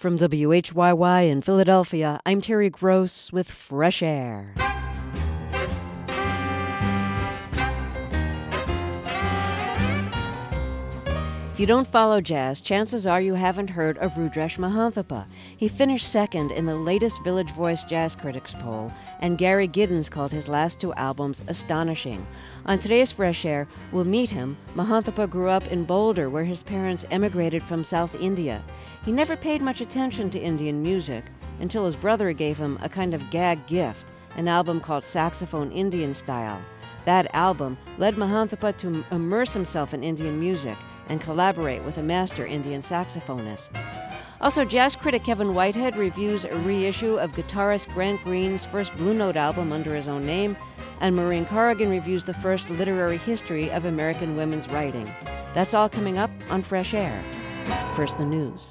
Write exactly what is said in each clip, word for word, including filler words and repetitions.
From W H Y Y in Philadelphia, I'm Terry Gross with Fresh Air. If you don't follow jazz, chances are you haven't heard of Rudresh Mahanthappa. He finished second in the latest Village Voice Jazz Critics poll, and Gary Giddens called his last two albums astonishing. On today's Fresh Air, we'll meet him. Mahanthappa grew up in Boulder, where his parents emigrated from South India. He never paid much attention to Indian music until his brother gave him a kind of gag gift, an album called Saxophone Indian Style. That album led Mahanthappa to immerse himself in Indian music and collaborate with a master Indian saxophonist. Also, jazz critic Kevin Whitehead reviews a reissue of guitarist Grant Green's first Blue Note album under his own name, and Maureen Corrigan reviews the first literary history of American women's writing. That's all coming up on Fresh Air. First, the news.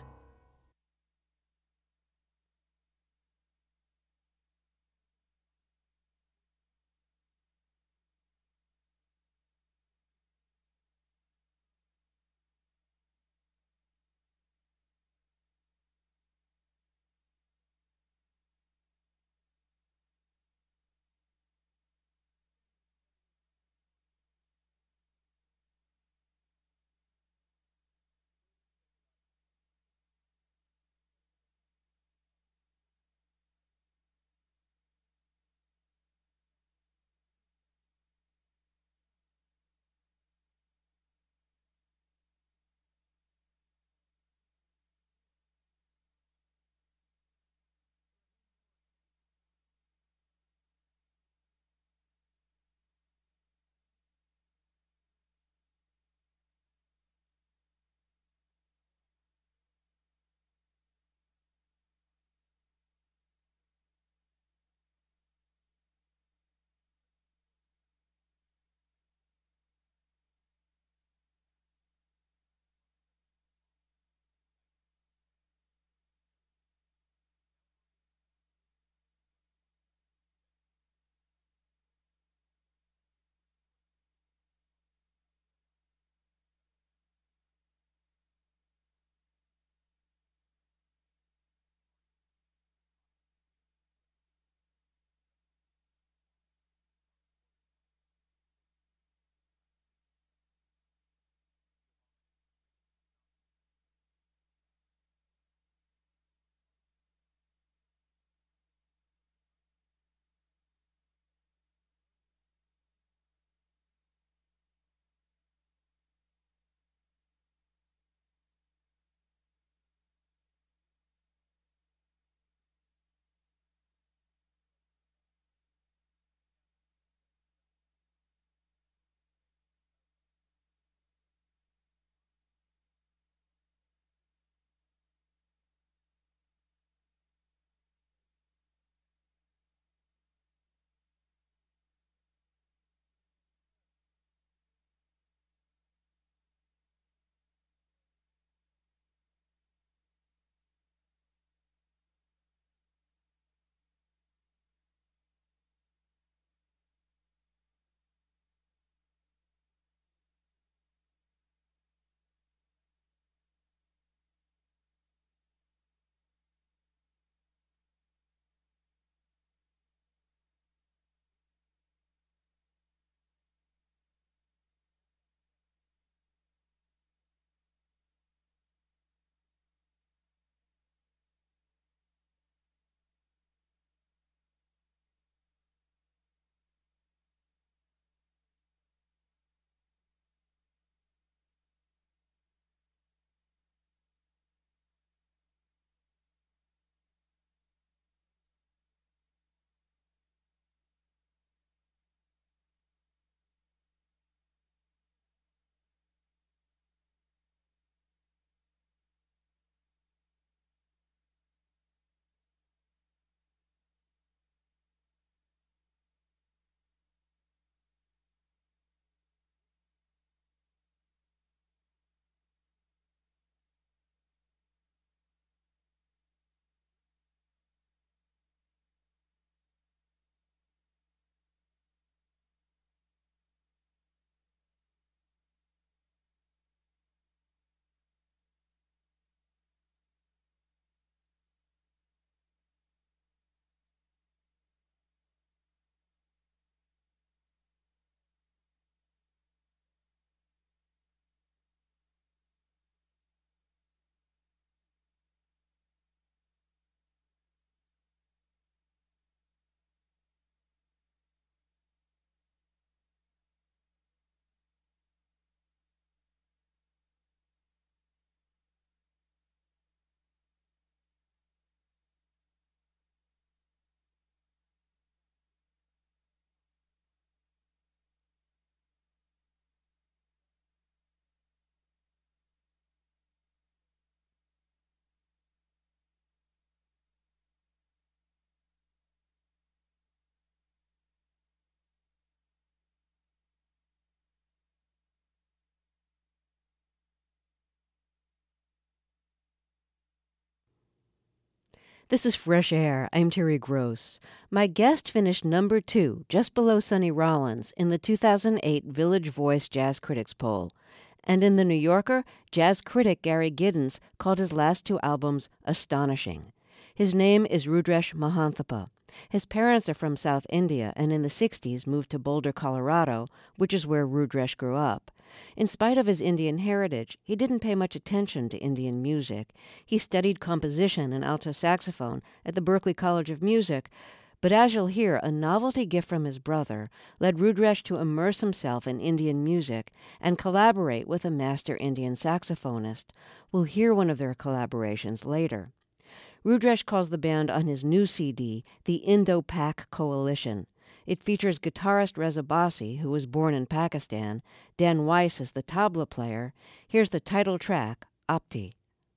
This is Fresh Air. I'm Terry Gross. My guest finished number two, just below Sonny Rollins, in the two thousand eight Village Voice Jazz Critics Poll. And in The New Yorker, jazz critic Gary Giddens called his last two albums astonishing. His name is Rudresh Mahanthappa. His parents are from South India and in the sixties moved to Boulder, Colorado, which is where Rudresh grew up. In spite of his Indian heritage, he didn't pay much attention to Indian music. He studied composition and alto saxophone at the Berklee College of Music, but as you'll hear, a novelty gift from his brother led Rudresh to immerse himself in Indian music and collaborate with a master Indian saxophonist. We'll hear one of their collaborations later. Rudresh calls the band on his new C D the Indo-Pak Coalition. It features guitarist Reza Bassi, who was born in Pakistan, Dan Weiss is the tabla player. Here's the title track, Apti.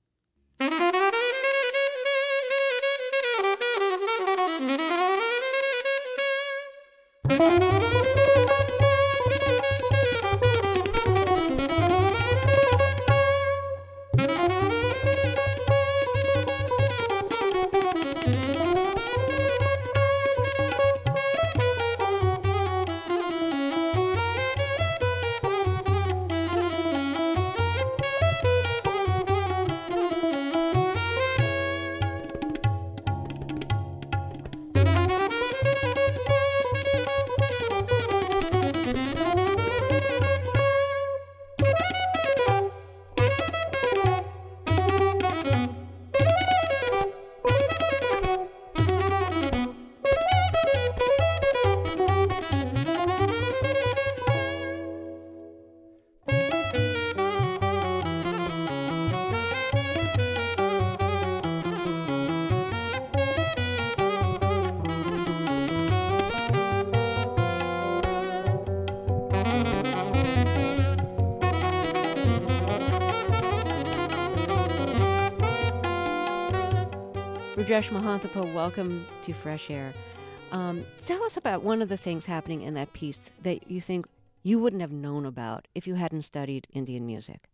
Rudresh Mahanthappa, welcome to Fresh Air. Um, tell us about one of the things happening in that piece that you think you wouldn't have known about if you hadn't studied Indian music.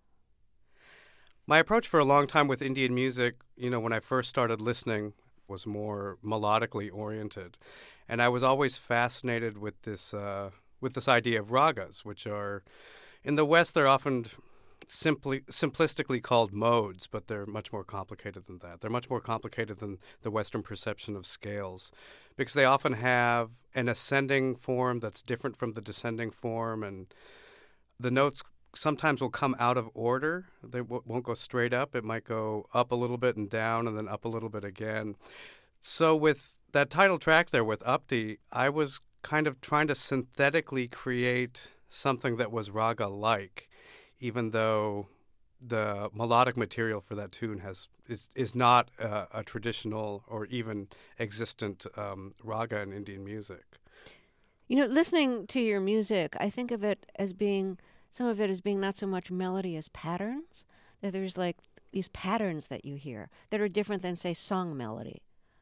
My approach for a long time with Indian music, you know, when I first started listening, was more melodically oriented. And I was always fascinated with this uh, with this idea of ragas, which are, in the West, they're often simply simplistically called modes, but they're much more complicated than that. They're much more complicated than the Western perception of scales, because they often have an ascending form that's different from the descending form, and the notes sometimes will come out of order. They w- won't go straight up. It might go up a little bit and down and then up a little bit again. So with that title track there with Apti, I was kind of trying to synthetically create something that was raga-like, even though the melodic material for that tune has is, is not uh, a traditional or even existent um, raga in Indian music. You know, listening to your music, I think of it as being, some of it as being not so much melody as patterns. That there's like these patterns that you hear that are different than, say, song melody.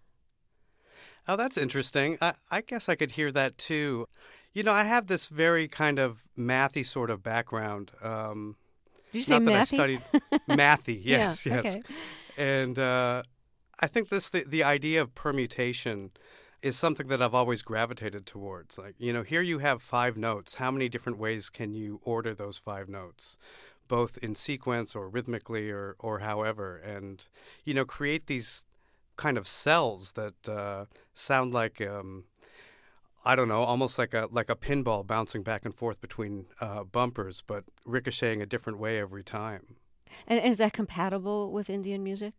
Oh, that's interesting. I, I guess I could hear that too. You know, I have this very kind of mathy sort of background. Um, Did you say not that mathy? I studied mathy, yes, yeah, yes. Okay. And uh, I think this the, the idea of permutation is something that I've always gravitated towards. Like, you know, here you have five notes. How many different ways can you order those five notes, both in sequence or rhythmically or, or however, and, you know, create these kind of cells that uh, sound like um, I don't know, almost like a like a pinball bouncing back and forth between uh, bumpers, but ricocheting a different way every time. And is that compatible with Indian music?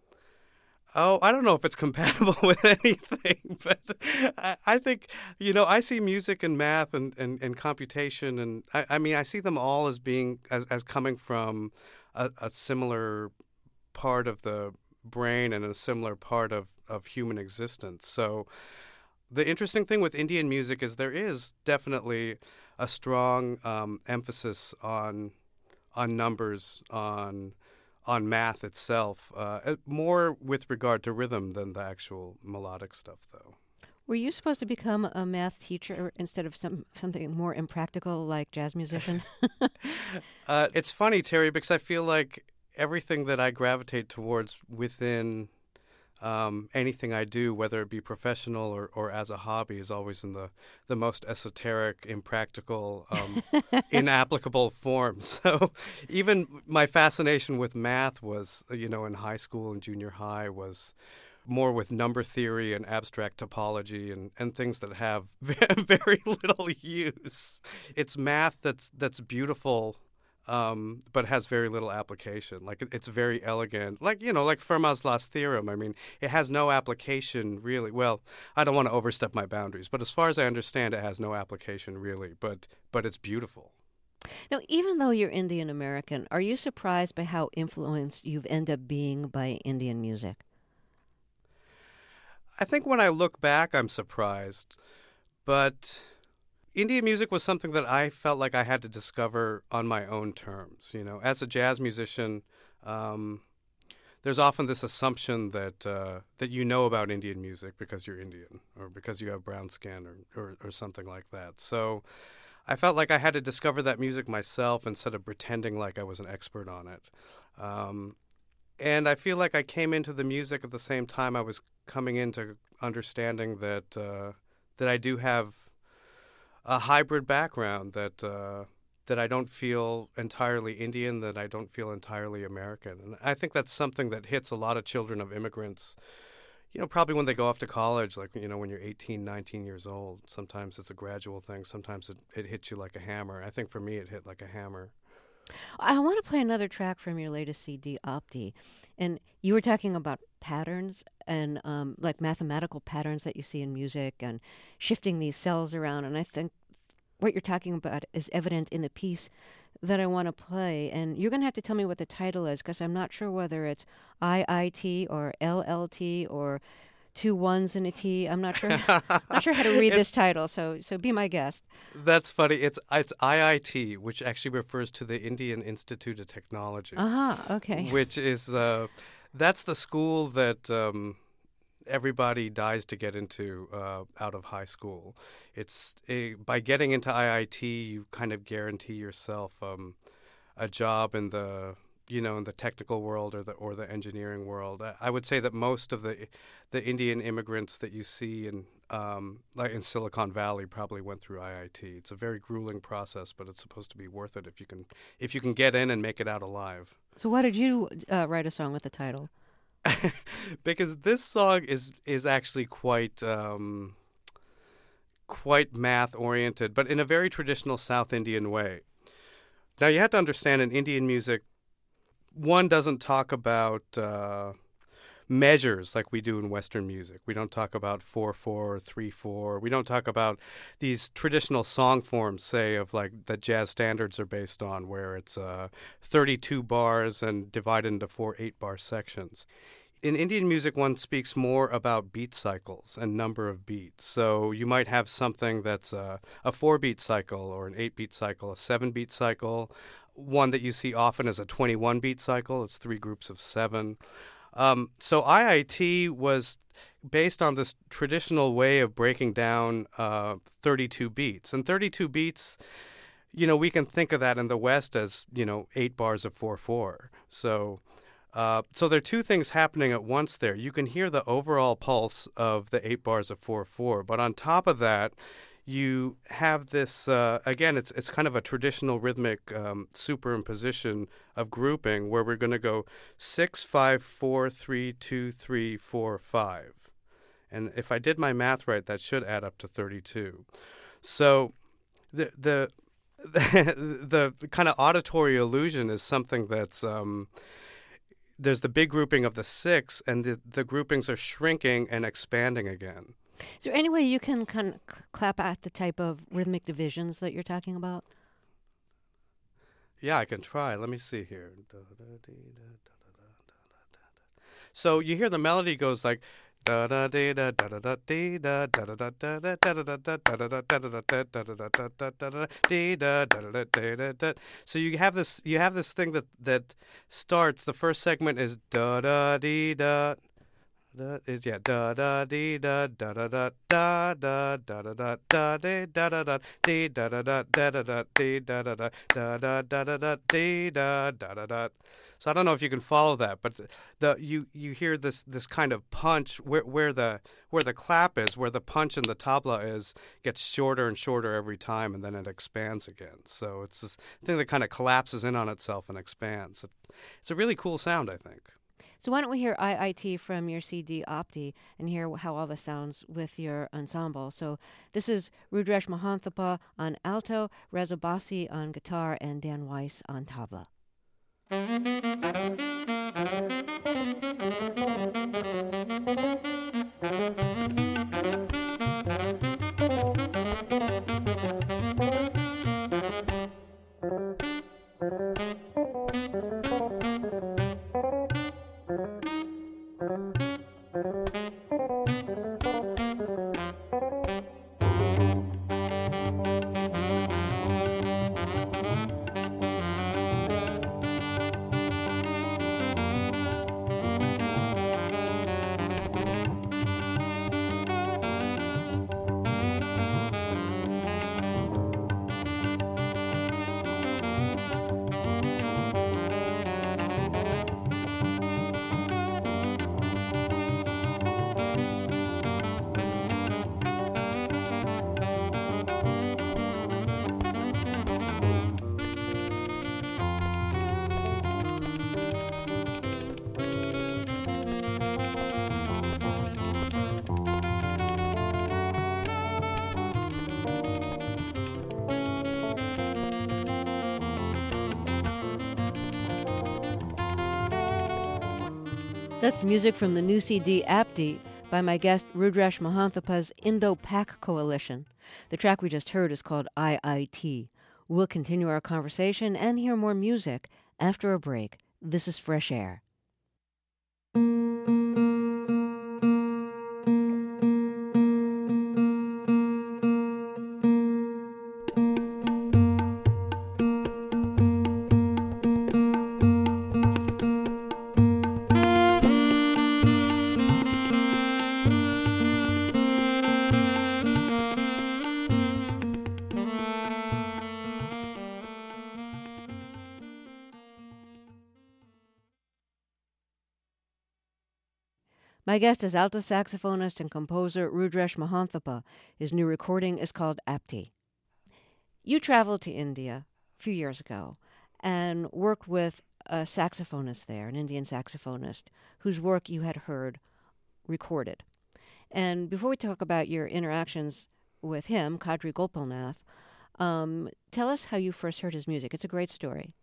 Oh, I don't know if it's compatible with anything, but I, I think, you know, I see music and math and, and, and computation, and I, I mean, I see them all as being, as, as coming from a, a similar part of the brain and a similar part of, of human existence. So the interesting thing with Indian music is there is definitely a strong um, emphasis on on numbers, on on math itself, uh, more with regard to rhythm than the actual melodic stuff, though. Were you supposed to become a math teacher instead of some something more impractical like jazz musician? uh, it's funny, Terry, because I feel like everything that I gravitate towards within um, anything I do, whether it be professional or, or as a hobby, is always in the, the most esoteric, impractical, um, inapplicable forms. So even my fascination with math was, you know, in high school and junior high was more with number theory and abstract topology and, and things that have very little use. It's math that's that's beautiful, um, but has very little application. Like, it's very elegant. Like, you know, like Fermat's last theorem. I mean, it has no application really. Well, I don't want to overstep my boundaries, but as far as I understand, it has no application really. But but it's beautiful. Now, even though you're Indian American, are you surprised by how influenced you've ended up being by Indian music? I think when I look back, I'm surprised. But Indian music was something that I felt like I had to discover on my own terms. You know, as a jazz musician, um, there's often this assumption that uh, that you know about Indian music because you're Indian or because you have brown skin or, or, or something like that. So I felt like I had to discover that music myself instead of pretending like I was an expert on it. Um, and I feel like I came into the music at the same time I was coming into understanding that uh, that I do have a hybrid background, that uh, that I don't feel entirely Indian, that I don't feel entirely American. And I think that's something that hits a lot of children of immigrants, you know, probably when they go off to college, like, you know, when you're eighteen, nineteen years old. Sometimes it's a gradual thing. Sometimes it, it hits you like a hammer. I think for me it hit like a hammer. I want to play another track from your latest C D, Opti. And you were talking about patterns and um, like mathematical patterns that you see in music and shifting these cells around. And I think what you're talking about is evident in the piece that I want to play. And you're going to have to tell me what the title is, because I'm not sure whether it's I I T or L L T or two ones and a T. I'm not sure. Not sure how to read this title. So, so be my guest. That's funny. It's it's I I T, which actually refers to the Indian Institute of Technology. Uh huh. Okay. Which is uh, that's the school that um, everybody dies to get into uh, out of high school. It's a, by getting into I I T, you kind of guarantee yourself um, a job in the you know, in the technical world or the or the engineering world. I, I would say that most of the the Indian immigrants that you see in um, like in Silicon Valley probably went through I I T. It's a very grueling process, but it's supposed to be worth it if you can if you can get in and make it out alive. So why did you uh, write a song with the title? Because this song is is actually quite um, quite math oriented, but in a very traditional South Indian way. Now you have to understand, in Indian music, one doesn't talk about uh, measures like we do in Western music. We don't talk about four four, three four. We don't talk about these traditional song forms, say, of like that jazz standards are based on, where it's uh, thirty-two bars and divided into four eight-bar sections. In Indian music, one speaks more about beat cycles and number of beats. So you might have something that's a, a four-beat cycle or an eight-beat cycle, a seven-beat cycle. One that you see often is a twenty-one beat cycle. It's three groups of seven. Um, so I I T was based on this traditional way of breaking down uh, thirty-two beats. And thirty-two beats, you know, we can think of that in the West as, you know, eight bars of four four. So, uh, so there are two things happening at once there. You can hear the overall pulse of the eight bars of four four, but on top of that, you have this, uh, again, it's it's kind of a traditional rhythmic um, superimposition of grouping where we're going to go six, five, four, three, two, three, four, five. And if I did my math right, that should add up to thirty-two. So the the the, the kind of auditory illusion is something that's, um, there's the big grouping of the six, and the, the groupings are shrinking and expanding again. Is there any way you can kind of clap at the type of rhythmic divisions that you're talking about? Yeah, I can try. Let me see here. So you hear the melody goes like da da da da da da da da da da da da da da da. So you have this you have this thing that that starts. The first segment is da da dee da. That is yeah da da dee da da da da da da da da da da dee da da da dee da da da da da da dee da da da da da da da da dee da da da da. So I don't know if you can follow that, but the, the you you hear this this kind of punch where where the where the clap is, where the punch in the tabla is, gets shorter and shorter every time, and then it expands again. So it's this thing that kind of collapses in on itself and expands. It, it's a really cool sound, I think. So why don't we hear I I T from your C D Opti and hear how all this sounds with your ensemble. So this is Rudresh Mahanthappa on alto, Reza Bassi on guitar, and Dan Weiss on tabla. That's music from the new C D Apti by my guest Rudresh Mahanthappa's Indo-Pak Coalition. The track we just heard is called I I T. We'll continue our conversation and hear more music after a break. This is Fresh Air. My guest is alto saxophonist and composer Rudresh Mahanthappa. His new recording is called Apti. You traveled to India a few years ago and worked with a saxophonist there, an Indian saxophonist, whose work you had heard recorded. And before we talk about your interactions with him, Kadri Gopalnath, um, tell us how you first heard his music. It's a great story.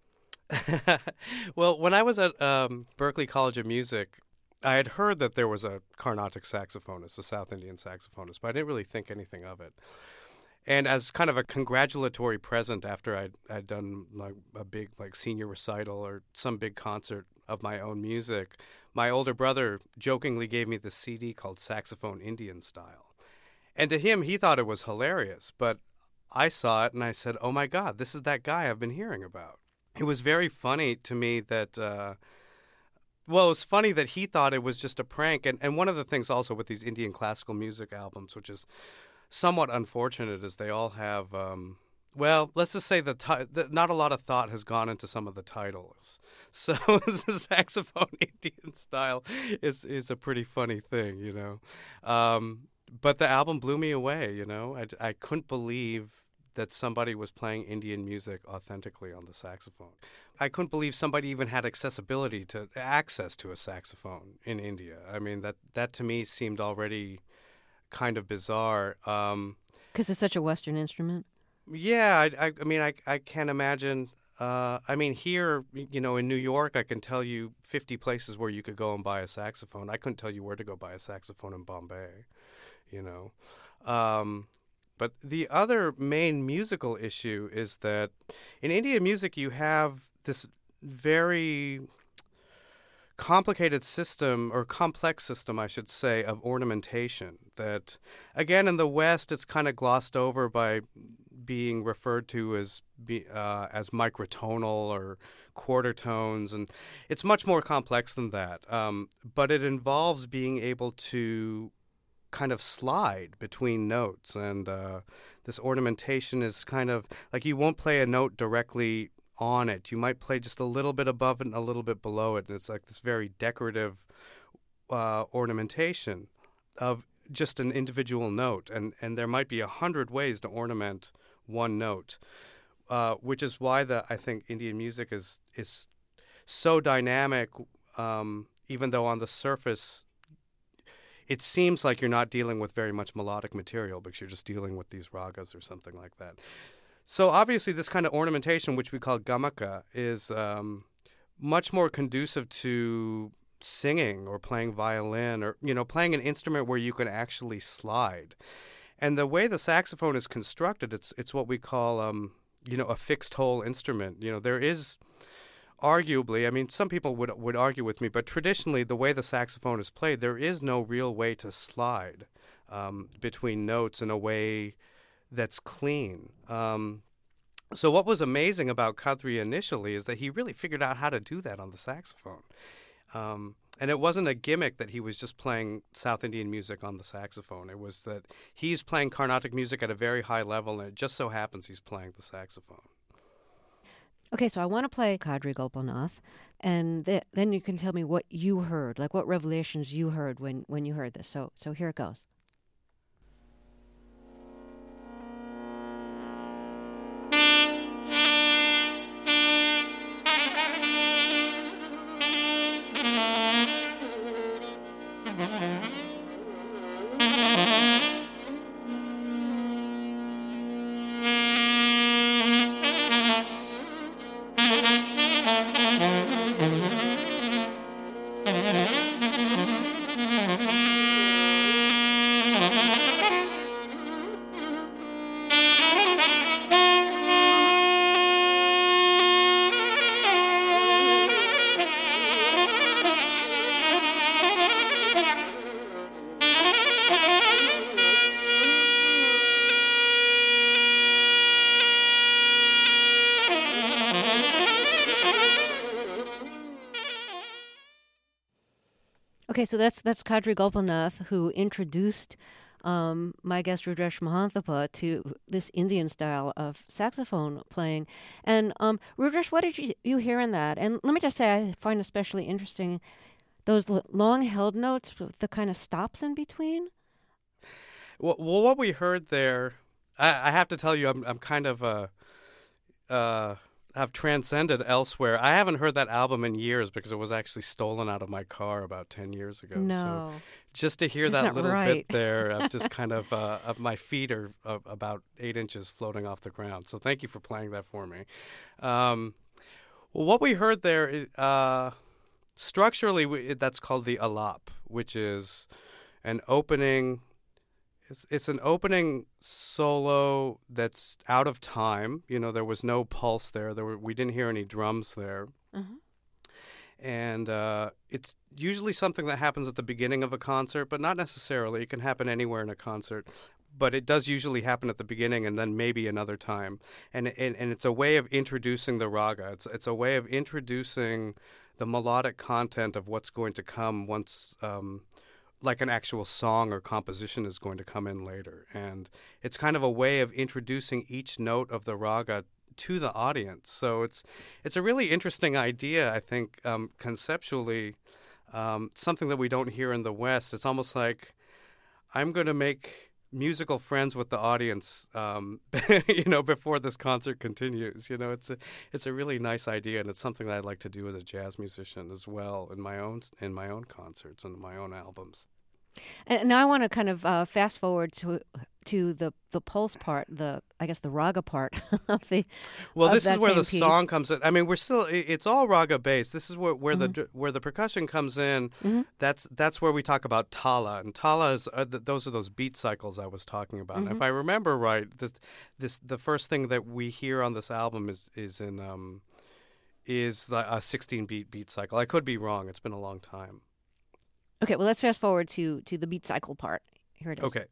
Well, when I was at um, Berklee College of Music, I had heard that there was a Carnatic saxophonist, a South Indian saxophonist, but I didn't really think anything of it. And as kind of a congratulatory present after I'd, I'd done like a big like senior recital or some big concert of my own music, my older brother jokingly gave me this C D called Saxophone Indian Style. And to him, he thought it was hilarious, but I saw it and I said, oh my God, this is that guy I've been hearing about. It was very funny to me that... Uh, Well, it was funny that he thought it was just a prank. And, and one of the things also with these Indian classical music albums, which is somewhat unfortunate, is they all have, um, well, let's just say that ti- not a lot of thought has gone into some of the titles. So the saxophone Indian style is, is a pretty funny thing, you know. Um, but the album blew me away, you know. I, I couldn't believe that somebody was playing Indian music authentically on the saxophone. I couldn't believe somebody even had accessibility to access to a saxophone in India. I mean, that, that to me seemed already kind of bizarre. Because um, it's such a Western instrument? Yeah, I, I, I mean, I, I can't imagine. Uh, I mean, here, you know, in New York, I can tell you fifty places where you could go and buy a saxophone. I couldn't tell you where to go buy a saxophone in Bombay, you know. Um, But the other main musical issue is that in Indian music you have this very complicated system, or complex system, I should say, of ornamentation that, again, in the West it's kind of glossed over by being referred to as be, uh, as microtonal or quarter tones, and it's much more complex than that. Um, but it involves being able to kind of slide between notes, and uh, this ornamentation is kind of like you won't play a note directly on it. You might play just a little bit above it and a little bit below it, and it's like this very decorative uh, ornamentation of just an individual note, and, and there might be a hundred ways to ornament one note, uh, which is why the I think Indian music is is so dynamic, um, even though on the surface it seems like you're not dealing with very much melodic material because you're just dealing with these ragas or something like that. So obviously this kind of ornamentation, which we call gamaka, is um, much more conducive to singing or playing violin or, you know, playing an instrument where you can actually slide. And the way the saxophone is constructed, it's it's what we call, um, you know, a fixed hole instrument. You know, there is arguably, I mean, some people would would argue with me, but traditionally the way the saxophone is played, there is no real way to slide um, between notes in a way that's clean. Um, so what was amazing about Kadri initially is that he really figured out how to do that on the saxophone. Um, and it wasn't a gimmick that he was just playing South Indian music on the saxophone. It was that he's playing Carnatic music at a very high level, and it just so happens he's playing the saxophone. Okay, so I want to play Kadri Gopalnath, and th- then you can tell me what you heard, like what revelations you heard when, when you heard this. So, so here it goes. Okay, so that's that's Kadri Gopalnath, who introduced um, my guest Rudresh Mahanthappa to this Indian style of saxophone playing. And um, Rudresh, what did you, you hear in that? And let me just say, I find especially interesting those l- long-held notes with the kind of stops in between. Well, well what we heard there, I, I have to tell you, I'm I'm kind of uh, uh, have transcended elsewhere. I haven't heard that album in years because it was actually stolen out of my car about ten years ago. No. So just to hear That's that not little right. bit there, of just kind of, uh, of my feet are uh, about eight inches floating off the ground. So thank you for playing that for me. Um, well, what we heard there, uh, structurally, we, that's called the alap, which is an opening. It's, it's an opening solo that's out of time. You know, there was no pulse there. There were, we didn't hear any drums there. Mm-hmm. And uh, it's usually something that happens at the beginning of a concert, but not necessarily. It can happen anywhere in a concert. But it does usually happen at the beginning and then maybe another time. And and, and it's a way of introducing the raga. It's, it's a way of introducing the melodic content of what's going to come once... Um, like an actual song or composition is going to come in later. And it's kind of a way of introducing each note of the raga to the audience. So it's it's a really interesting idea, I think, um, conceptually, um, something that we don't hear in the West. It's almost like I'm going to make musical friends with the audience, um, you know, before this concert continues. You know, it's a it's a really nice idea, and it's something that I'd like to do as a jazz musician as well in my own in my own concerts and my own albums. And now I want to kind of uh, fast forward to to the, the pulse part, the I guess the raga part of the. Well, of this is that where same the piece. song comes in. I mean, we're still it's all raga based. This is where, where Mm-hmm. the where the percussion comes in. Mm-hmm. That's that's where we talk about tala, and tala is uh, th- those are those beat cycles I was talking about. Mm-hmm. And if I remember right, this, this the first thing that we hear on this album is is in um, is a sixteen beat beat cycle. I could be wrong. It's been a long time. Okay, well, let's fast forward to, to the beat cycle part. Here it is. Okay.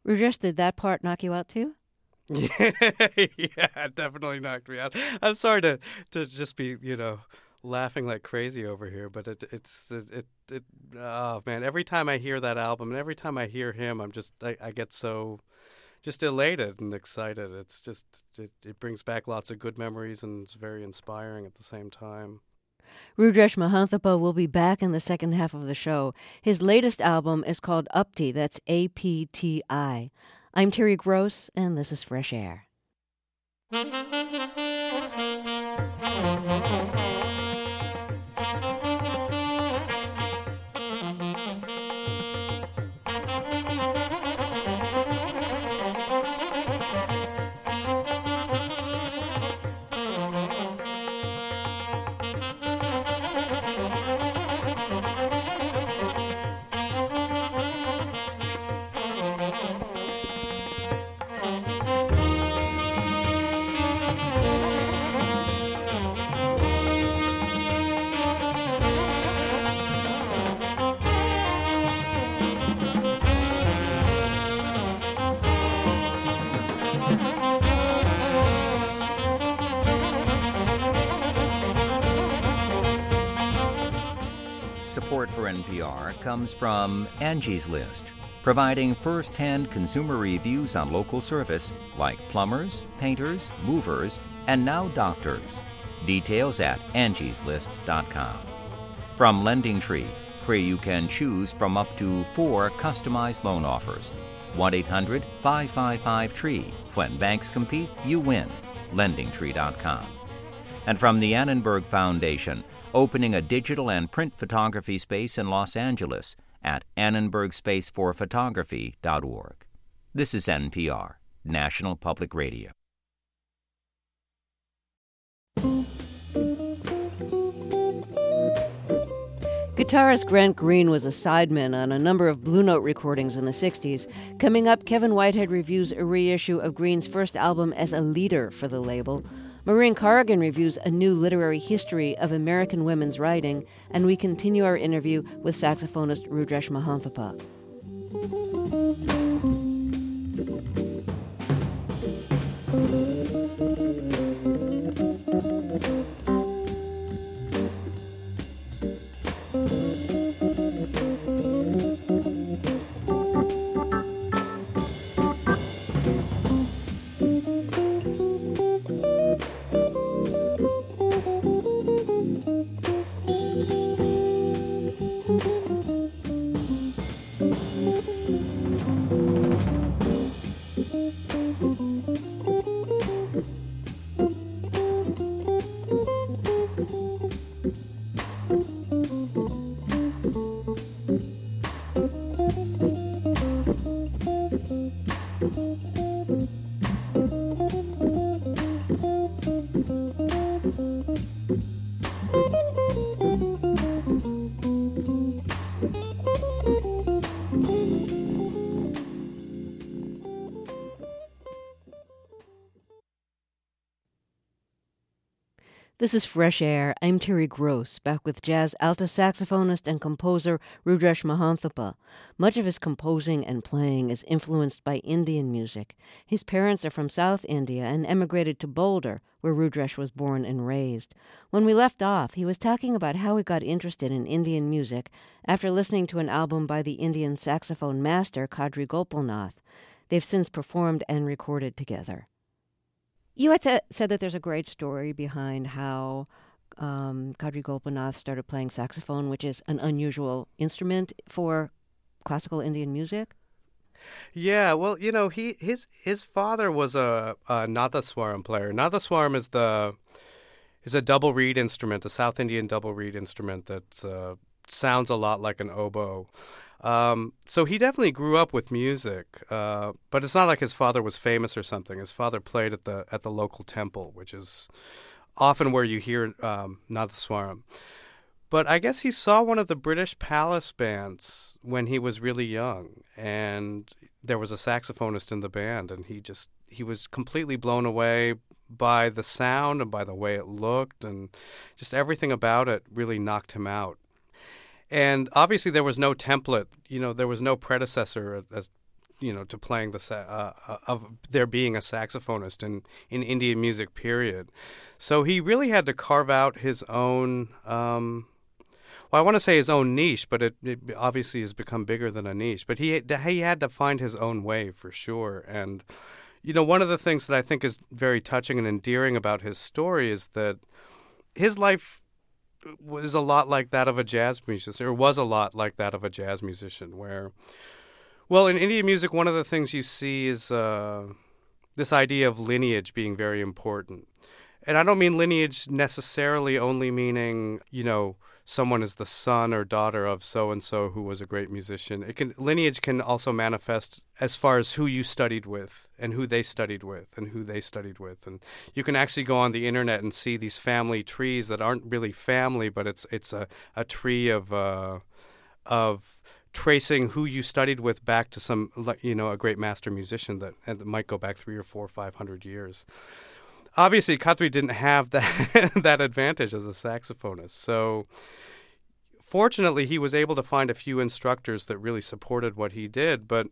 Rujesh, did that part knock you out too? Yeah, yeah, it definitely knocked me out. I'm sorry to to just be, you know, laughing like crazy over here, but it it's it it, it oh man, every time I hear that album and every time I hear him, I'm just I, I get so just elated and excited. It's just it, it brings back lots of good memories and it's very inspiring at the same time. Rujesh Mahanthappa will be back in the second half of the show. His latest album is called Apti, that's A P T I. I'm Terry Gross, and this is Fresh Air. Support for N P R comes from Angie's List, providing first-hand consumer reviews on local service like plumbers, painters, movers, and now doctors. Details at angies list dot com. From Lending Tree, where you can choose from up to four customized loan offers. one eight hundred five five five tree. When banks compete, you win. lending tree dot com. And from the Annenberg Foundation, opening a digital and print photography space in Los Angeles at annenberg space for photography dot org. This is N P R, National Public Radio. Guitarist Grant Green was a sideman on a number of Blue Note recordings in the sixties. Coming up, Kevin Whitehead reviews a reissue of Green's first album as a leader for the label. Maureen Corrigan reviews a new literary history of American women's writing, and we continue our interview with saxophonist Rujesh Mahanthappa. This is Fresh Air. I'm Terry Gross, back with jazz alto saxophonist and composer Rujesh Mahanthappa. Much of his composing and playing is influenced by Indian music. His parents are from South India and emigrated to Boulder, where Rujesh was born and raised. When we left off, he was talking about how he got interested in Indian music after listening to an album by the Indian saxophone master Kadri Gopalnath. They've since performed and recorded together. You had said that there's a great story behind how um, Kadri Gopalnath started playing saxophone, which is an unusual instrument for classical Indian music. Yeah, well, you know, he his his father was a, a nadaswaram player. Nadaswaram is the is a double reed instrument, a South Indian double reed instrument that uh, sounds a lot like an oboe. Um, so he definitely grew up with music, uh, but it's not like his father was famous or something. His father played at the at the local temple, which is often where you hear um, Nadaswaram. But I guess he saw one of the British Palace bands when he was really young, and there was a saxophonist in the band, and he just he was completely blown away by the sound and by the way it looked, and just everything about it really knocked him out. And obviously there was no template, you know, there was no predecessor as you know, to playing the sa- uh, of there being a saxophonist in, in Indian music, period. So he really had to carve out his own, um, well, I want to say his own niche, but it, it obviously has become bigger than a niche. But he he had to find his own way for sure. And, you know, one of the things that I think is very touching and endearing about his story is that his life was a lot like that of a jazz musician, or was a lot like that of a jazz musician, where, well, in Indian music, one of the things you see is uh, this idea of lineage being very important. And I don't mean lineage necessarily only meaning, you know, someone is the son or daughter of so-and-so who was a great musician. It can lineage can also manifest as far as who you studied with and who they studied with and who they studied with. And you can actually go on the internet and see these family trees that aren't really family, but it's it's a, a tree of uh, of tracing who you studied with back to some, you know, a great master musician that, and that might go back three or four or five hundred years. Obviously, Khatri didn't have that that advantage as a saxophonist. So fortunately, he was able to find a few instructors that really supported what he did. But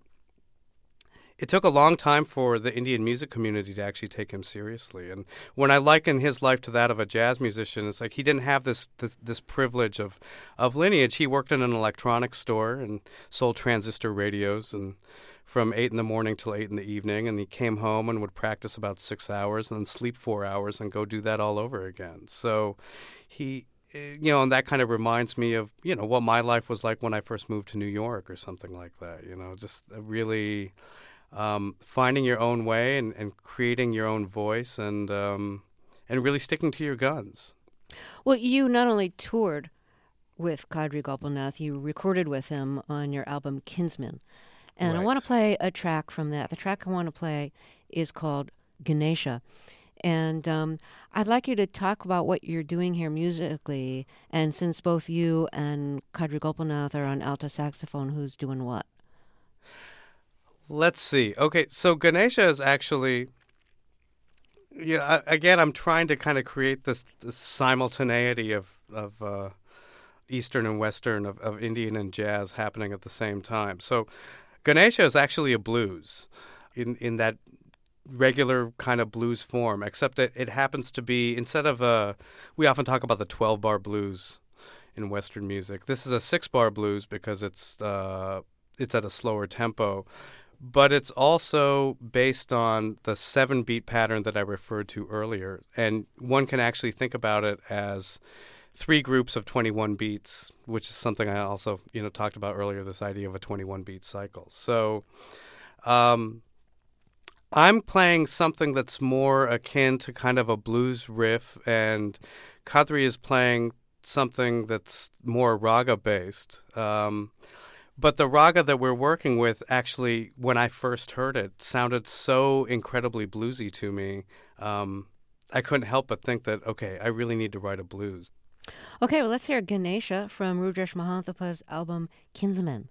it took a long time for the Indian music community to actually take him seriously. And when I liken his life to that of a jazz musician, it's like he didn't have this this, this privilege of, of lineage. He worked in an electronics store and sold transistor radios and from eight in the morning till eight in the evening, and he came home and would practice about six hours and then sleep four hours and go do that all over again. So he, you know, and that kind of reminds me of, you know, what my life was like when I first moved to New York or something like that, you know, just really um, finding your own way and, and creating your own voice and um, and really sticking to your guns. Well, you not only toured with Khatri Gopalnath, you recorded with him on your album Kinsman. And right. I want to play a track from that. The track I want to play is called Ganesha. And um, I'd like you to talk about what you're doing here musically. And since both you and Khatri Gopalnath are on alto saxophone, who's doing what? Let's see. Okay, so Ganesha is actually, you know, again, I'm trying to kind of create this, this simultaneity of, of uh, Eastern and Western, of, of Indian and jazz happening at the same time. So Ganesha is actually a blues in, in that regular kind of blues form, except that it happens to be, instead of a, we often talk about the twelve-bar blues in Western music. This is a six-bar blues because it's uh, it's at a slower tempo, but it's also based on the seven-beat pattern that I referred to earlier, and one can actually think about it as three groups of twenty-one beats, which is something I also, you know, talked about earlier, this idea of a twenty-one beat cycle. So um, I'm playing something that's more akin to kind of a blues riff, and Khatri is playing something that's more raga-based. Um, but the raga that we're working with, actually, when I first heard it, sounded so incredibly bluesy to me. Um, I couldn't help but think that, okay, I really need to write a blues. Okay, well, let's hear Ganesha from Rudresh Mahanthapa's album Kinsman.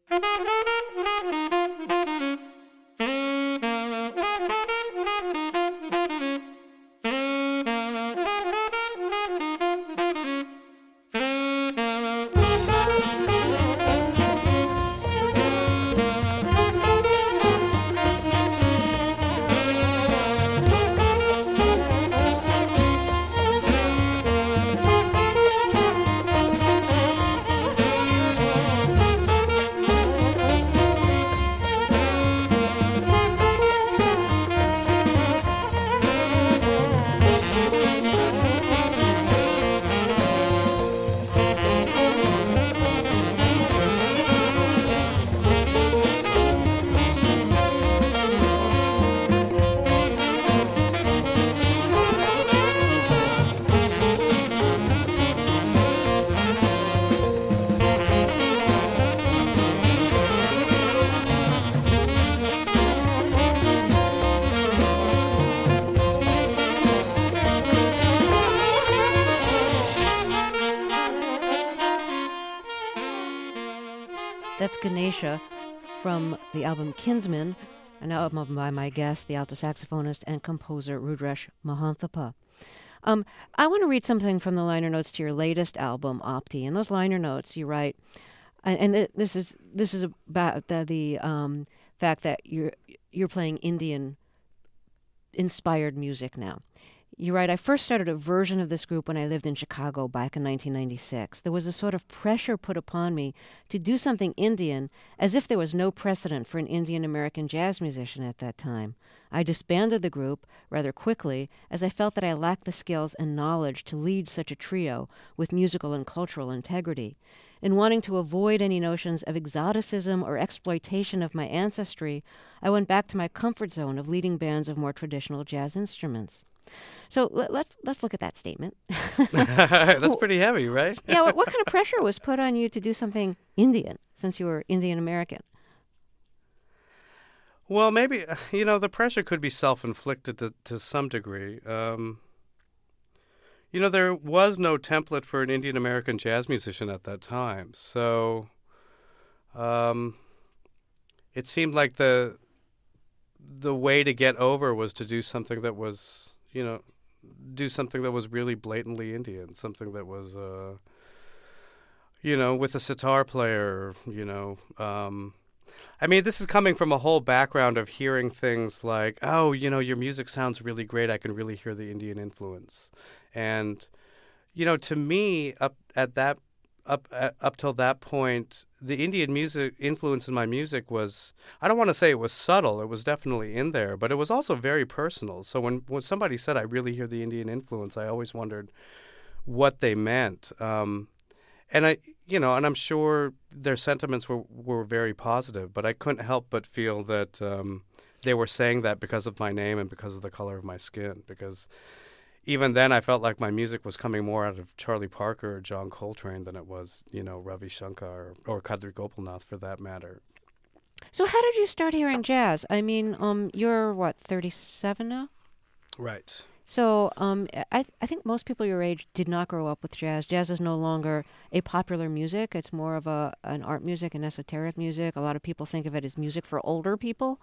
That's Ganesha from the album Kinsman, an album by my guest, the alto saxophonist and composer Rudresh Mahanthapa. Um, I want to read something from the liner notes to your latest album, Opti. In those liner notes, you write, and, and th- this is this is about the, the um, fact that you're you're playing Indian inspired music now. You're right. I first started a version of this group when I lived in Chicago back in nineteen ninety-six. There was a sort of pressure put upon me to do something Indian, as if there was no precedent for an Indian-American jazz musician at that time. I disbanded the group rather quickly, as I felt that I lacked the skills and knowledge to lead such a trio with musical and cultural integrity. In wanting to avoid any notions of exoticism or exploitation of my ancestry, I went back to my comfort zone of leading bands of more traditional jazz instruments. So let, let's let's look at that statement. That's pretty heavy, right? Yeah, what, what kind of pressure was put on you to do something Indian, since you were Indian American? Well, maybe, you know, the pressure could be self-inflicted to, to some degree. Um, you know, there was no template for an Indian American jazz musician at that time, so um, it seemed like the the way to get over was to do something that was, you know, do something that was really blatantly Indian, something that was, uh, you know, with a sitar player, you know. Um, I mean, this is coming from a whole background of hearing things like, oh, you know, your music sounds really great. I can really hear the Indian influence. And, you know, to me, up at that, up uh, up till that point, the Indian music influence in my music was, I don't want to say it was subtle. It was definitely in there, but it was also very personal. So when, when somebody said, I really hear the Indian influence, I always wondered what they meant. Um, and I, you know, and I'm sure their sentiments were, were very positive, but I couldn't help but feel that um, they were saying that because of my name and because of the color of my skin, because even then, I felt like my music was coming more out of Charlie Parker or John Coltrane than it was, you know, Ravi Shankar or, or Kadri Gopalnath, for that matter. So how did you start hearing jazz? I mean, um, you're, what, thirty-seven now? Right. So um, I, th- I think most people your age did not grow up with jazz. Jazz is no longer a popular music. It's more of a an art music, an esoteric music. A lot of people think of it as music for older people.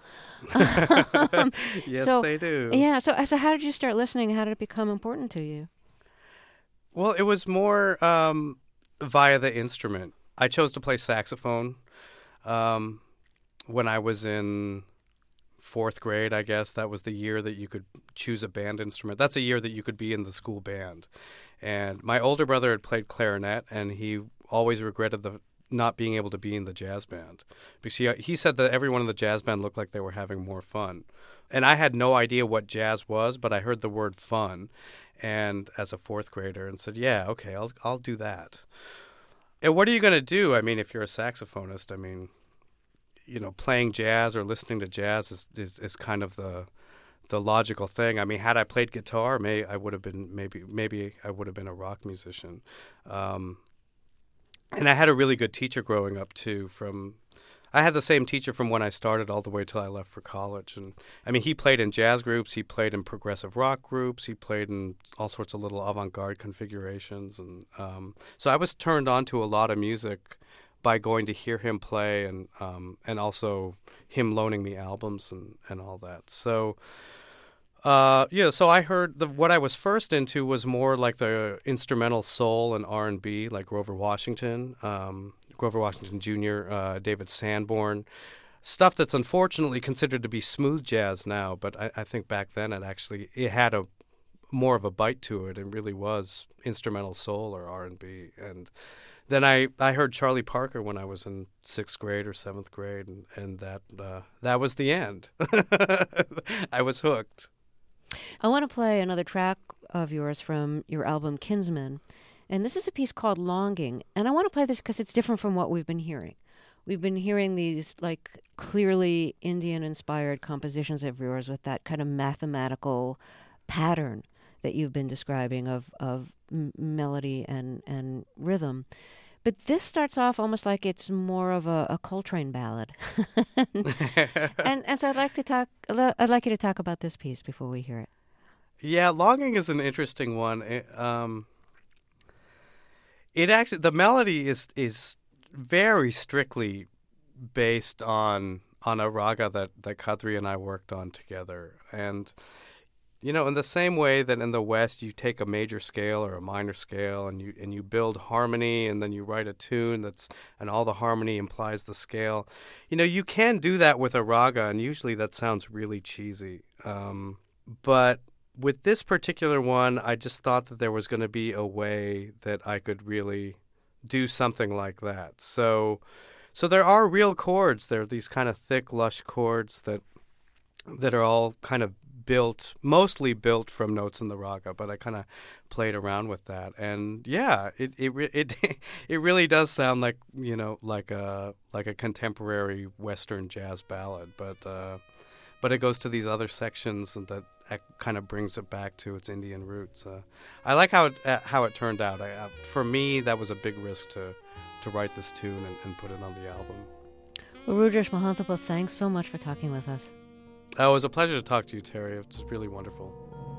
um, yes, so, they do. Yeah. So, so how did you start listening? How did it become important to you? Well, it was more um, via the instrument. I chose to play saxophone um, when I was in fourth grade, I guess. That was the year that you could choose a band instrument. That's a year that you could be in the school band. And my older brother had played clarinet, and he always regretted the not being able to be in the jazz band, because he, he said that everyone in the jazz band looked like they were having more fun. And I had no idea what jazz was, but I heard the word fun, and as a fourth grader, and said, yeah, okay, I'll I'll do that. And what are you going to do? I mean, if you're a saxophonist, I mean, you know, playing jazz or listening to jazz is, is, is kind of the the logical thing. I mean, had I played guitar, may I would have been maybe maybe I would have been a rock musician. Um, and I had a really good teacher growing up too. From I had the same teacher from when I started all the way till I left for college. And I mean, he played in jazz groups, he played in progressive rock groups, he played in all sorts of little avant-garde configurations, and um, so I was turned on to a lot of music by going to hear him play, and um, and also him loaning me albums and, and all that. So, uh, yeah, so I heard the, what I was first into was more like the instrumental soul and R and B, like Grover Washington, um, Grover Washington Junior, uh, David Sanborn, stuff that's unfortunately considered to be smooth jazz now, but I, I think back then it actually it had a more of a bite to it and really was instrumental soul or R and B. And Then I, I heard Charlie Parker when I was in sixth grade or seventh grade, and, and that uh, that was the end. I was hooked. I want to play another track of yours from your album Kinsman, and this is a piece called Longing. And I want to play this because it's different from what we've been hearing. We've been hearing these like clearly Indian-inspired compositions of yours with that kind of mathematical pattern that you've been describing of of m- melody and, and rhythm. But this starts off almost like it's more of a, a Coltrane ballad. and, and so I'd like to talk I'd like you to talk about this piece before we hear it. Yeah, Longing is an interesting one. It, um, it actually the melody is is very strictly based on on a raga that, that Kadri and I worked on together. And You know, in the same way that in the West you take a major scale or a minor scale and you and you build harmony and then you write a tune that's and all the harmony implies the scale. You know, you can do that with a raga, and usually that sounds really cheesy. Um, but with this particular one, I just thought that there was going to be a way that I could really do something like that. So, so there are real chords. There are these kind of thick, lush chords that that are all kind of built, mostly built from notes in the raga. But I kind of played around with that, and yeah, it it it it really does sound like you know like a like a contemporary Western jazz ballad. But uh, but it goes to these other sections and that kind of brings it back to its Indian roots. Uh, I like how it uh, how it turned out. I, uh, for me, that was a big risk to to write this tune and, and put it on the album. Well, Rudresh Mahanthappa, thanks so much for talking with us. Oh, it was a pleasure to talk to you, Terry. It's really wonderful.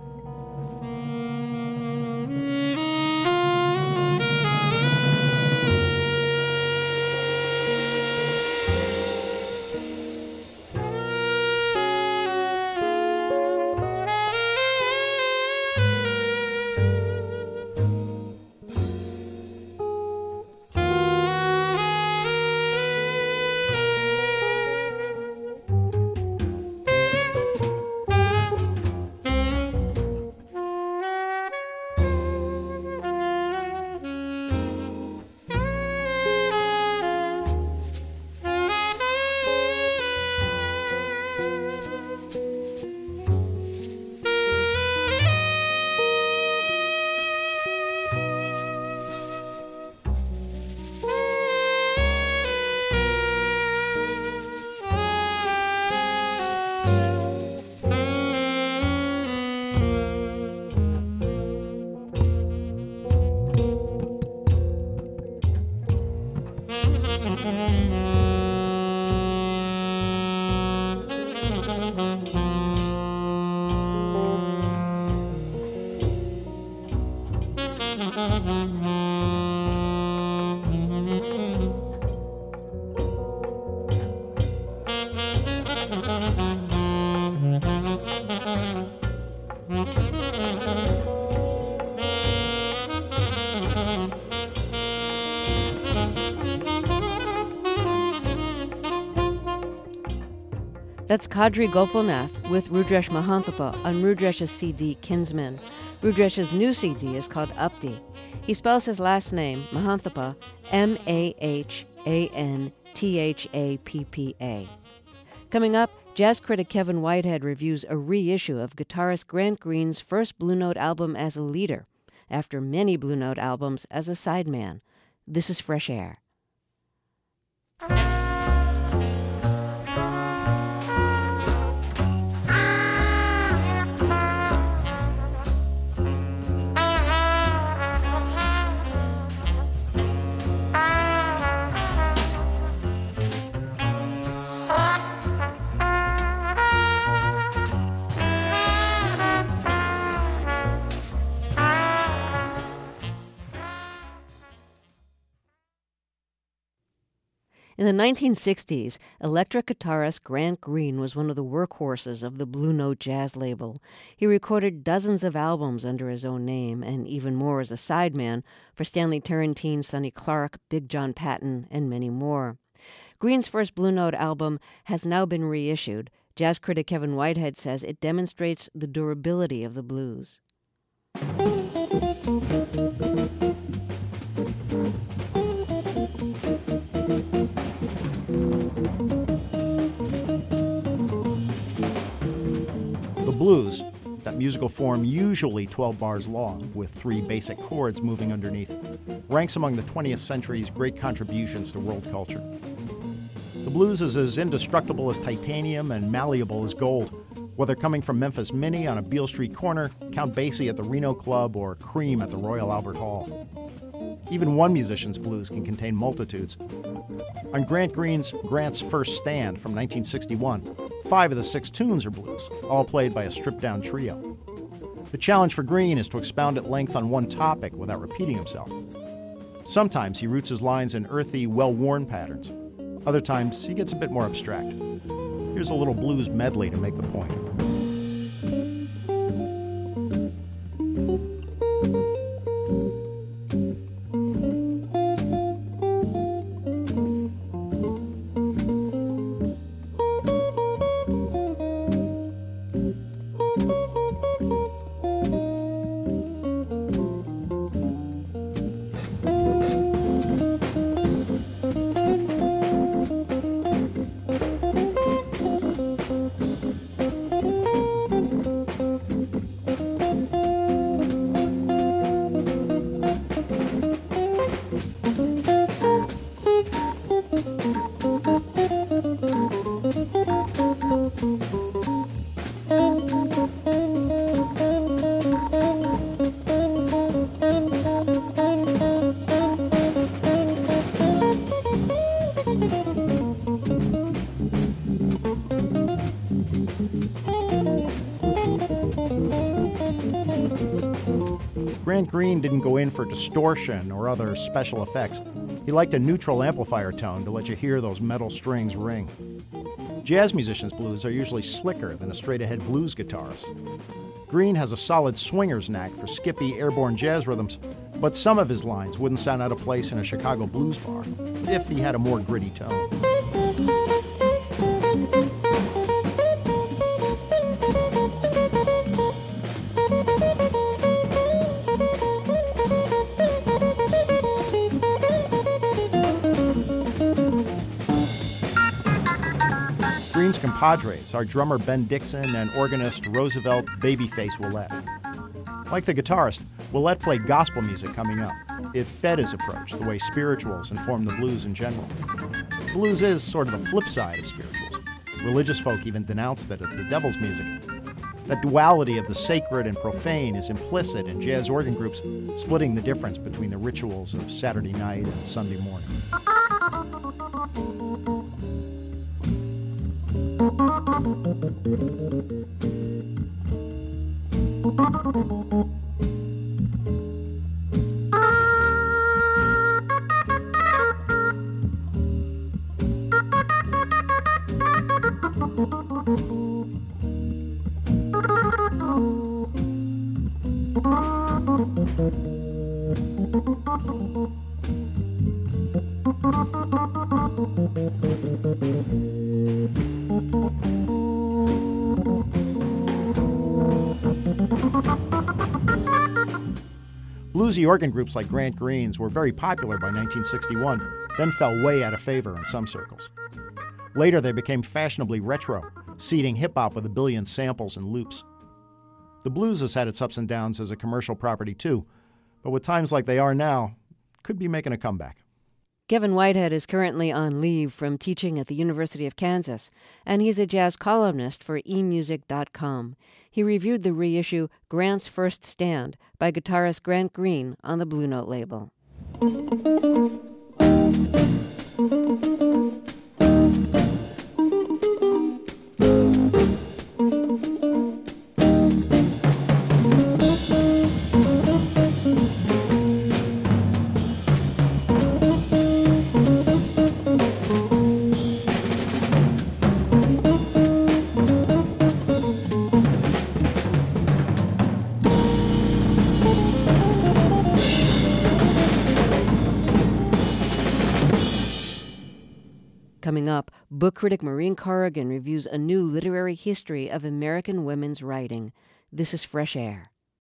That's Kadri Gopalnath with Rudresh Mahanthappa on Rudresh's C D Kinsman. Rudresh's new C D is called Upti. He spells his last name, Mahanthappa, M A H A N T H A P P A. Coming up, jazz critic Kevin Whitehead reviews a reissue of guitarist Grant Green's first Blue Note album as a leader, after many Blue Note albums as a sideman. This is Fresh Air. In the nineteen sixties, electric guitarist Grant Green was one of the workhorses of the Blue Note jazz label. He recorded dozens of albums under his own name, and even more as a sideman for Stanley Turrentine, Sonny Clark, Big John Patton, and many more. Green's first Blue Note album has now been reissued. Jazz critic Kevin Whitehead says it demonstrates the durability of the blues. The blues, that musical form usually twelve bars long with three basic chords moving underneath, ranks among the twentieth century's great contributions to world culture. The blues is as indestructible as titanium and malleable as gold, whether coming from Memphis Minnie on a Beale Street corner, Count Basie at the Reno Club, or Cream at the Royal Albert Hall. Even one musician's blues can contain multitudes. On Grant Green's Grant's First Stand from nineteen sixty-one, five of the six tunes are blues, all played by a stripped-down trio. The challenge for Green is to expound at length on one topic without repeating himself. Sometimes he roots his lines in earthy, well-worn patterns. Other times, he gets a bit more abstract. Here's a little blues medley to make the point. Grant Green didn't go in for distortion or other special effects. He liked a neutral amplifier tone to let you hear those metal strings ring. Jazz musicians' blues are usually slicker than a straight-ahead blues guitarist. Green has a solid swinger's knack for skippy, airborne jazz rhythms, but some of his lines wouldn't sound out of place in a Chicago blues bar if he had a more gritty tone. Green's compadres are drummer Ben Dixon and organist Roosevelt Babyface Willette. Like the guitarist, Willette played gospel music coming up. It fed his approach, the way spirituals inform the blues in general. Blues is sort of the flip side of spirituals. Religious folk even denounced it as the devil's music. That duality of the sacred and profane is implicit in jazz organ groups, splitting the difference between the rituals of Saturday night and Sunday morning. Bluesy organ groups like Grant Green's were very popular by nineteen sixty-one, then fell way out of favor in some circles. Later, they became fashionably retro, seeding hip-hop with a billion samples and loops. The blues has had its ups and downs as a commercial property too, but with times like they are now, could be making a comeback. Kevin Whitehead is currently on leave from teaching at the University of Kansas, and he's a jazz columnist for e music dot com. He reviewed the reissue Grant's First Stand by guitarist Grant Green on the Blue Note label. Coming up, book critic Maureen Corrigan reviews a new literary history of American women's writing. This is Fresh Air.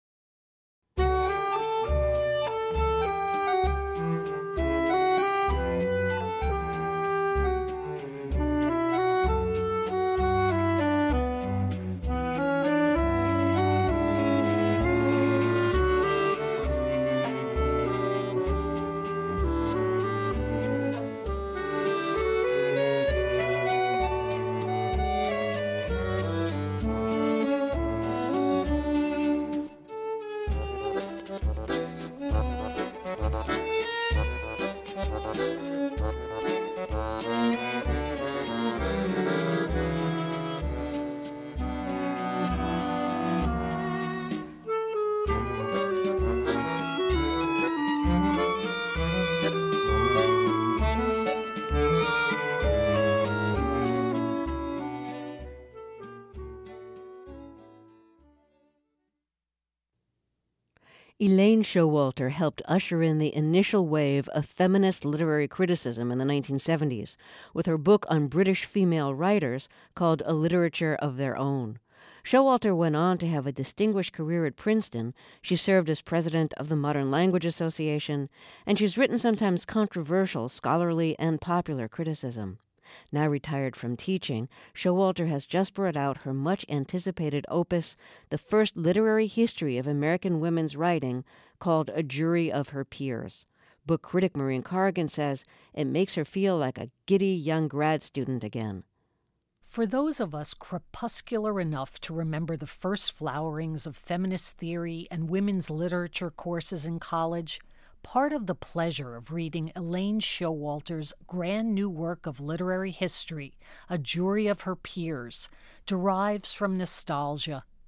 Elaine Showalter helped usher in the initial wave of feminist literary criticism in the nineteen seventies with her book on British female writers called A Literature of Their Own. Showalter went on to have a distinguished career at Princeton. She served as president of the Modern Language Association, and she's written sometimes controversial scholarly and popular criticism. Now retired from teaching, Showalter has just brought out her much-anticipated opus, the first literary history of American women's writing, called A Jury of Her Peers. Book critic Maureen Corrigan says it makes her feel like a giddy young grad student again. For those of us crepuscular enough to remember the first flowerings of feminist theory and women's literature courses in college, part of the pleasure of reading Elaine Showalter's grand new work of literary history, A Jury of Her Peers, derives from nostalgia.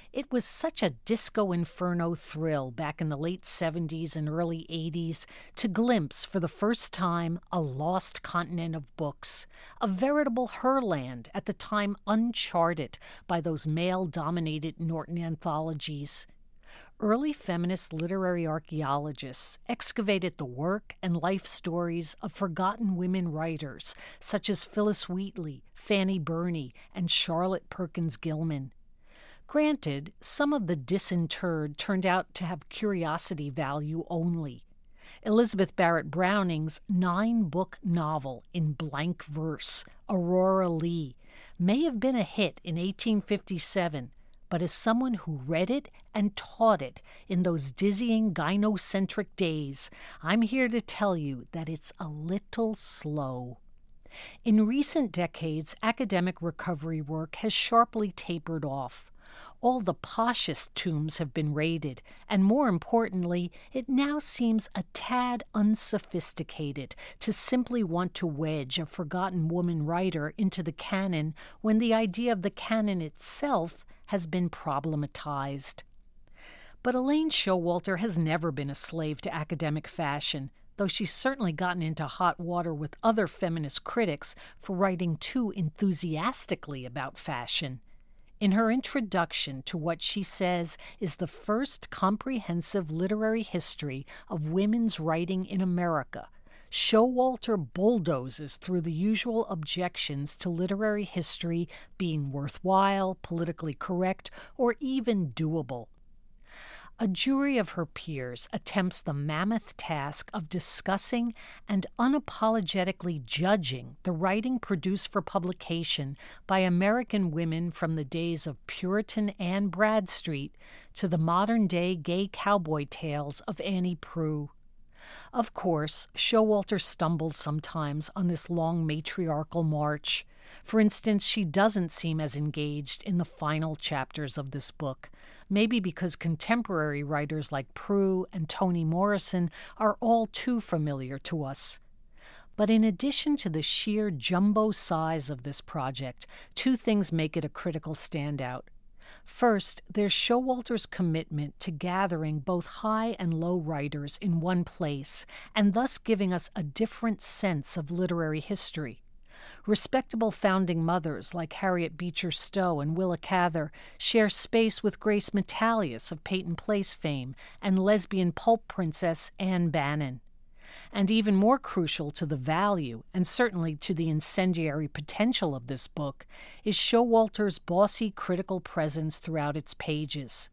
It was such a disco inferno thrill back in the late seventies and early eighties to glimpse for the first time a lost continent of books, a veritable herland at the time uncharted by those male-dominated Norton anthologies. Early feminist literary archaeologists excavated the work and life stories of forgotten women writers such as Phyllis Wheatley, Fanny Burney, and Charlotte Perkins Gilman. Granted, some of the disinterred turned out to have curiosity value only. Elizabeth Barrett Browning's nine-book novel in blank verse, Aurora Leigh, may have been a hit in eighteen fifty-seven, but as someone who read it and taught it in those dizzying gynocentric days, I'm here to tell you that it's a little slow. In recent decades, academic recovery work has sharply tapered off. All the poshest tombs have been raided, and more importantly, it now seems a tad unsophisticated to simply want to wedge a forgotten woman writer into the canon when the idea of the canon itself has been problematized. But Elaine Showalter has never been a slave to academic fashion, though she's certainly gotten into hot water with other feminist critics for writing too enthusiastically about fashion. In her introduction to what she says is the first comprehensive literary history of women's writing in America, Showalter bulldozes through the usual objections to literary history being worthwhile, politically correct, or even doable. A jury of her peers attempts the mammoth task of discussing and unapologetically judging the writing produced for publication by American women from the days of Puritan Anne Bradstreet to the modern-day gay cowboy tales of Annie Proulx. Of course, Showalter stumbles sometimes on this long matriarchal march. For instance, she doesn't seem as engaged in the final chapters of this book, maybe because contemporary writers like Proulx and Toni Morrison are all too familiar to us. But in addition to the sheer jumbo size of this project, two things make it a critical standout. First, there's Showalter's commitment to gathering both high and low writers in one place, and thus giving us a different sense of literary history. Respectable founding mothers like Harriet Beecher Stowe and Willa Cather share space with Grace Metalius of Peyton Place fame and lesbian pulp princess Anne Bannon. And even more crucial to the value, and certainly to the incendiary potential of this book, is Showalter's bossy critical presence throughout its pages.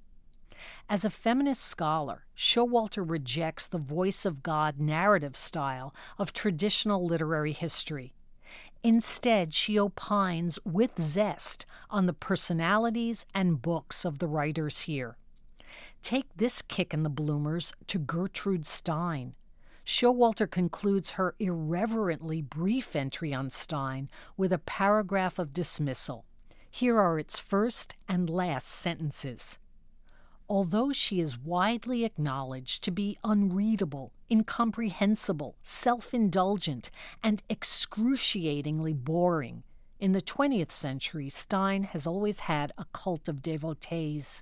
As a feminist scholar, Showalter rejects the voice of God narrative style of traditional literary history. Instead, she opines with zest on the personalities and books of the writers here. Take this kick in the bloomers to Gertrude Stein. Showalter concludes her irreverently brief entry on Stein with a paragraph of dismissal. Here are its first and last sentences. Although she is widely acknowledged to be unreadable, incomprehensible, self-indulgent, and excruciatingly boring, in the twentieth century, Stein has always had a cult of devotees.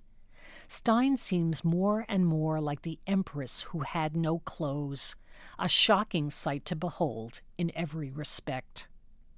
Stein seems more and more like the empress who had no clothes, a shocking sight to behold in every respect.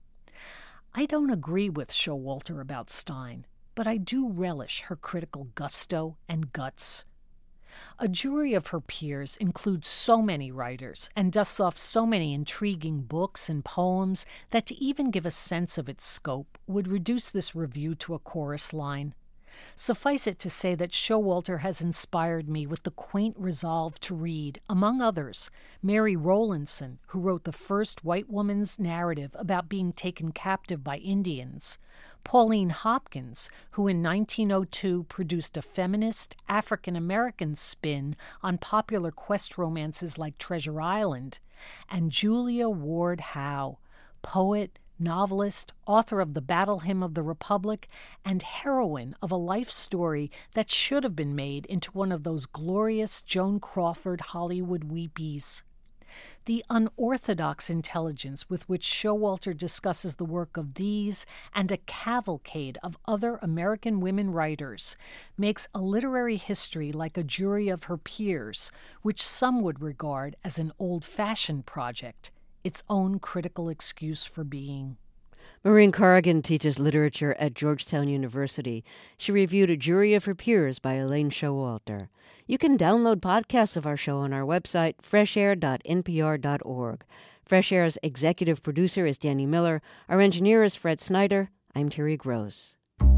I don't agree with Showalter about Stein, but I do relish her critical gusto and guts. A jury of her peers includes so many writers and dusts off so many intriguing books and poems that to even give a sense of its scope would reduce this review to a chorus line. Suffice it to say that Showalter has inspired me with the quaint resolve to read, among others, Mary Rowlandson, who wrote the first white woman's narrative about being taken captive by Indians, Pauline Hopkins, who in nineteen oh two produced a feminist African-American spin on popular quest romances like Treasure Island, and Julia Ward Howe, poet, novelist, author of The Battle Hymn of the Republic, and heroine of a life story that should have been made into one of those glorious Joan Crawford Hollywood weepies. The unorthodox intelligence with which Showalter discusses the work of these and a cavalcade of other American women writers makes a literary history like a jury of her peers, which some would regard as an old-fashioned project, its own critical excuse for being. Maureen Corrigan teaches literature at Georgetown University. She reviewed A Jury of Her Peers by Elaine Showalter. You can download podcasts of our show on our website, fresh air dot n p r dot org. Fresh Air's executive producer is Danny Miller. Our engineer is Fred Snyder. I'm Terry Gross.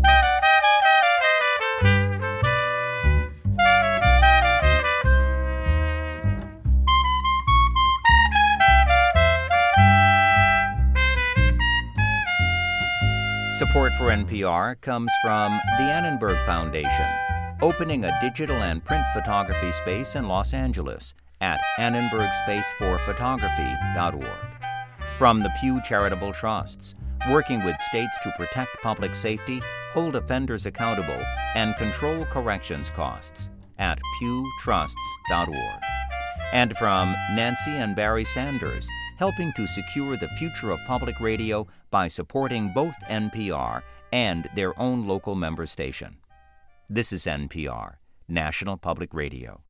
Support for N P R comes from the Annenberg Foundation, opening a digital and print photography space in Los Angeles at annenberg space for photography dot org. From the Pew Charitable Trusts, working with states to protect public safety, hold offenders accountable, and control corrections costs at pew trusts dot org. And from Nancy and Barry Sanders, helping to secure the future of public radio by supporting both N P R and their own local member station. This is N P R, National Public Radio.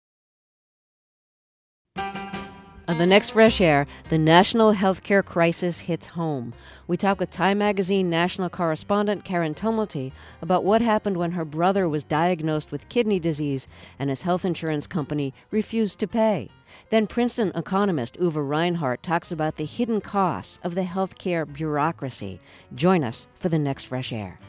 On the next Fresh Air, the national healthcare crisis hits home. We talk with Time Magazine national correspondent Karen Tumulty about what happened when her brother was diagnosed with kidney disease and his health insurance company refused to pay. Then Princeton economist Uwe Reinhardt talks about the hidden costs of the healthcare bureaucracy. Join us for the next Fresh Air.